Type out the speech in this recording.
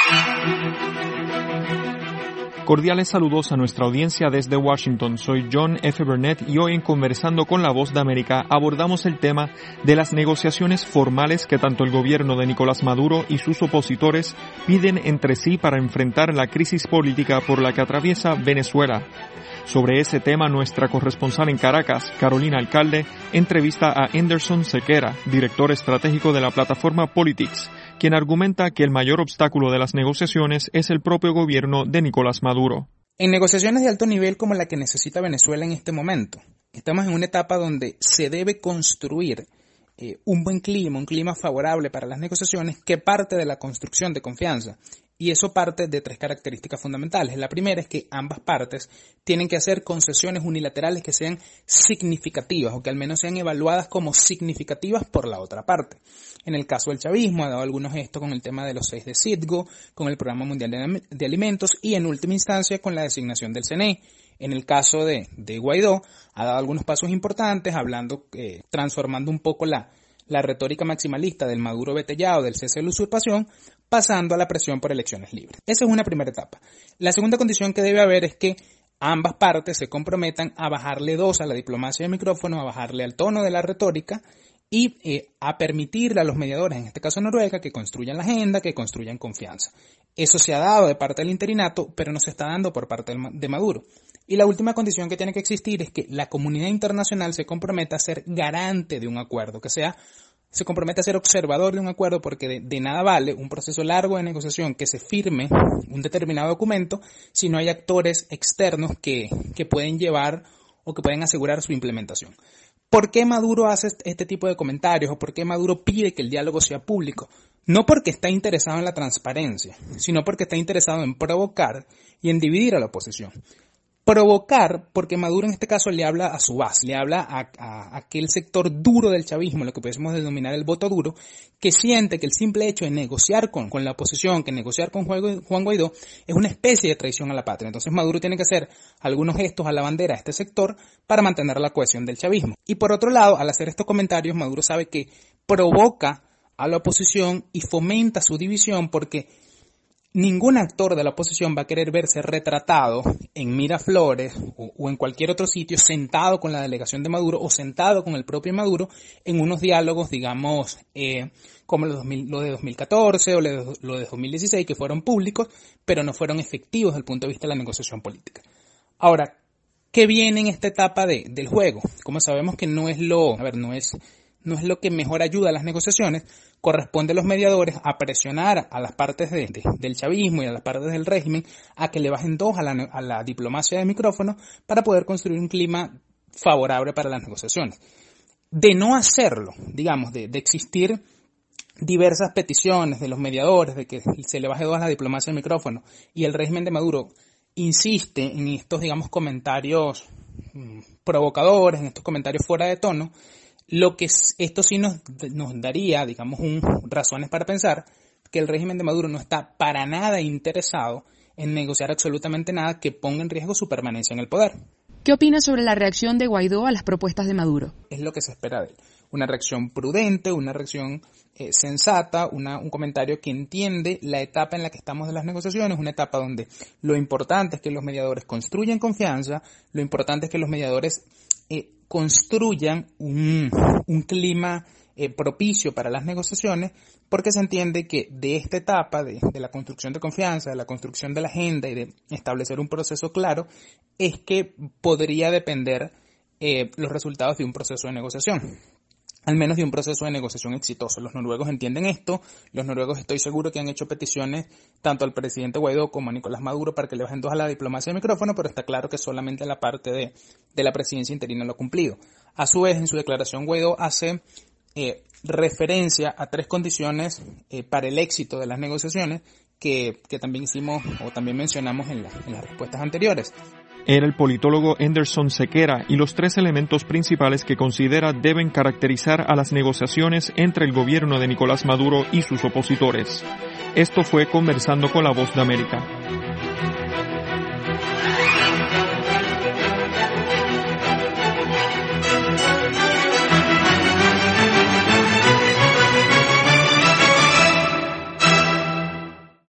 Cordiales saludos a nuestra audiencia desde Washington. Soy John F. Burnett y hoy en Conversando con la Voz de América abordamos el tema de las negociaciones formales que tanto el gobierno de Nicolás Maduro y sus opositores piden entre sí para enfrentar la crisis política por la que atraviesa Venezuela. Sobre ese tema, nuestra corresponsal en Caracas, Carolina Alcalde, entrevista a Anderson Sequera, director estratégico de la plataforma Politics, quien argumenta que el mayor obstáculo de las negociaciones es el propio gobierno de Nicolás Maduro. En negociaciones de alto nivel como la que necesita Venezuela en este momento, estamos en una etapa donde se debe construir un buen clima, un clima favorable para las negociaciones que parte de la construcción de confianza. Y eso parte de tres características fundamentales. La primera es que ambas partes tienen que hacer concesiones unilaterales que sean significativas o que al menos sean evaluadas como significativas por la otra parte. En el caso del chavismo ha dado algunos gestos con el tema de los 6 de Citgo, con el Programa Mundial de Alimentos y en última instancia con la designación del CNE. En el caso de Guaidó ha dado algunos pasos importantes transformando un poco la retórica maximalista del Maduro vetellado, del cese de la usurpación, pasando a la presión por elecciones libres. Esa es una primera etapa. La segunda condición que debe haber es que ambas partes se comprometan a bajarle 2 a la diplomacia de micrófono, a bajarle al tono de la retórica y a permitirle a los mediadores, en este caso Noruega, que construyan la agenda, que construyan confianza. Eso se ha dado de parte del interinato, pero no se está dando por parte de Maduro. Y la última condición que tiene que existir es que la comunidad internacional se comprometa a ser garante de un acuerdo, se compromete a ser observador de un acuerdo, porque de nada vale un proceso largo de negociación que se firme un determinado documento si no hay actores externos que pueden llevar o que pueden asegurar su implementación. ¿Por qué Maduro hace este tipo de comentarios o por qué Maduro pide que el diálogo sea público? No porque está interesado en la transparencia, sino porque está interesado en provocar y en dividir a la oposición. Provocar, porque Maduro en este caso le habla a su base, le habla a aquel sector duro del chavismo, lo que podemos denominar el voto duro, que siente que el simple hecho de negociar con la oposición, que negociar con Juan Guaidó, es una especie de traición a la patria. Entonces Maduro tiene que hacer algunos gestos a la bandera a este sector para mantener la cohesión del chavismo. Y por otro lado, al hacer estos comentarios, Maduro sabe que provoca a la oposición y fomenta su división, porque ningún actor de la oposición va a querer verse retratado en Miraflores o en cualquier otro sitio sentado con la delegación de Maduro o sentado con el propio Maduro en unos diálogos, digamos, como lo de 2014 o lo de 2016, que fueron públicos, pero no fueron efectivos desde el punto de vista de la negociación política. Ahora, ¿qué viene en esta etapa del juego? Como sabemos que no es lo que mejor ayuda a las negociaciones, corresponde a los mediadores a presionar a las partes del chavismo y a las partes del régimen a que le bajen 2 a la diplomacia de micrófono para poder construir un clima favorable para las negociaciones. De no hacerlo, digamos, de existir diversas peticiones de los mediadores de que se le baje 2 a la diplomacia de micrófono y el régimen de Maduro insiste en estos, digamos, comentarios provocadores, en estos comentarios fuera de tono, lo que esto sí nos daría, digamos, razones para pensar que el régimen de Maduro no está para nada interesado en negociar absolutamente nada que ponga en riesgo su permanencia en el poder. ¿Qué opina sobre la reacción de Guaidó a las propuestas de Maduro? Es lo que se espera de él. Una reacción prudente, una reacción sensata, un comentario que entiende la etapa en la que estamos de las negociaciones, una etapa donde lo importante es que los mediadores construyan confianza, lo importante es que los mediadores construyan un clima propicio para las negociaciones, porque se entiende que de esta etapa de la construcción de confianza, de la construcción de la agenda y de establecer un proceso claro, es que podría depender los resultados de un proceso de negociación. Al menos de un proceso de negociación exitoso. Los noruegos entienden esto. Los noruegos estoy seguro que han hecho peticiones tanto al presidente Guaidó como a Nicolás Maduro para que le bajen 2 a la diplomacia de micrófono, pero está claro que solamente la parte de la presidencia interina lo ha cumplido. A su vez, en su declaración, Guaidó hace referencia a 3 condiciones para el éxito de las negociaciones que también hicimos o también mencionamos en las respuestas anteriores. Era el politólogo Anderson Sequera y los 3 elementos principales que considera deben caracterizar a las negociaciones entre el gobierno de Nicolás Maduro y sus opositores. Esto fue Conversando con la Voz de América.